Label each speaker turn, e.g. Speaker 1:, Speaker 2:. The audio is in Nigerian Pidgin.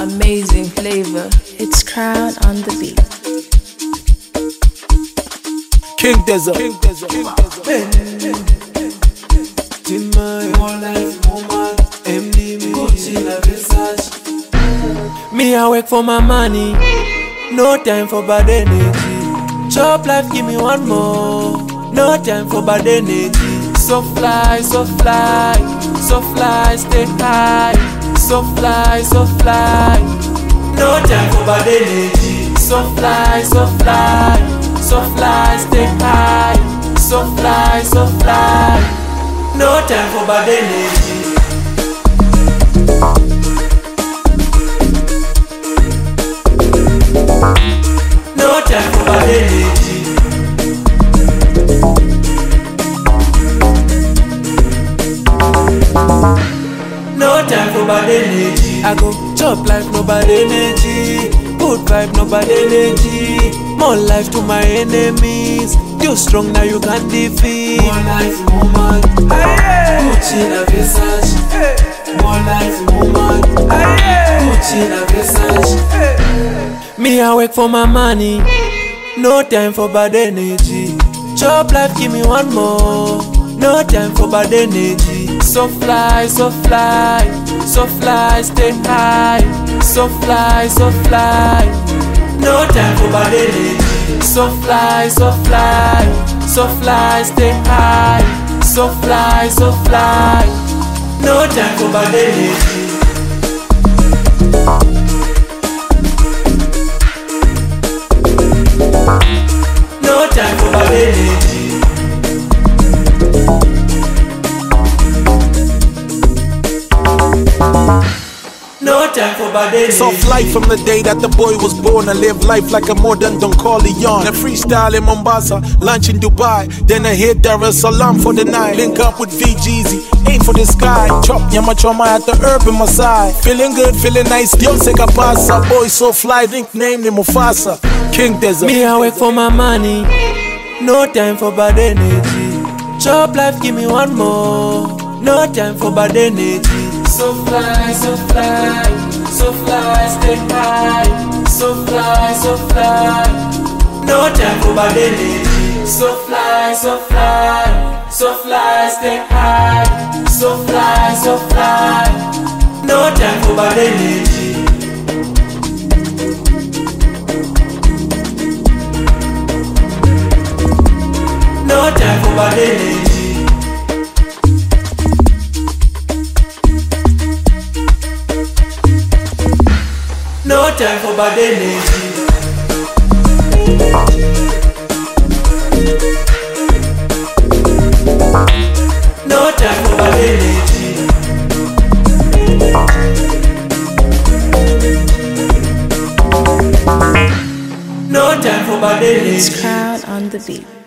Speaker 1: amazing flavor. It's Crown on the beat.
Speaker 2: King Desert.
Speaker 3: More life, woman, MD, Gucci, la Versace.
Speaker 2: Me I work for my money, no time for bad energy. Chop life, give me one more, no time for bad energy. So fly, so fly, so fly, stay high. So fly, so fly, no time for bad energy. So fly, so fly, so fly, stay high. So fly, so fly, no time for bad energy. No time for bad energy. No time for bad energy. I go chop life, no bad energy. Good vibe, no bad energy. More life to my enemies. You strong now, you can defeat.
Speaker 3: More life, woman, Gucci, la Versace. More life, woman, Gucci, la Versace.
Speaker 2: Me I work for my money, no time for bad energy. Chop life, give me one more, no time for bad energy. So fly, so fly, so fly, stay high. So fly, so fly, no time for bad energy. So fly, so fly, so fly, stay high. So fly, no time for bad energy. No time for bad energy. No time for bad energy.
Speaker 4: Soft life from the day that the boy was born. I live life like a modern Don Corleone. A freestyle in Mombasa, lunch in Dubai. Then I hit Dar es Salaam for the night. Link up with VGZ, aim for the sky. Chop nyama choma at the herb in my side. Feeling good, feeling nice, Dios se capasa. Boy so fly, nickname ni Mufasa. King Desert.
Speaker 2: Me I work for my money, no time for bad energy. Chop life, give me one more, no time for bad energy. So fly, so fly, so fly, stay high. So fly, no time for bad energy. So fly, so fly, so fly, stay high. So fly, no time for bad energy. No time for bad energy. No time for bad energy. No time for bad energy. No time for bad energy.
Speaker 1: It's Crown on the beat.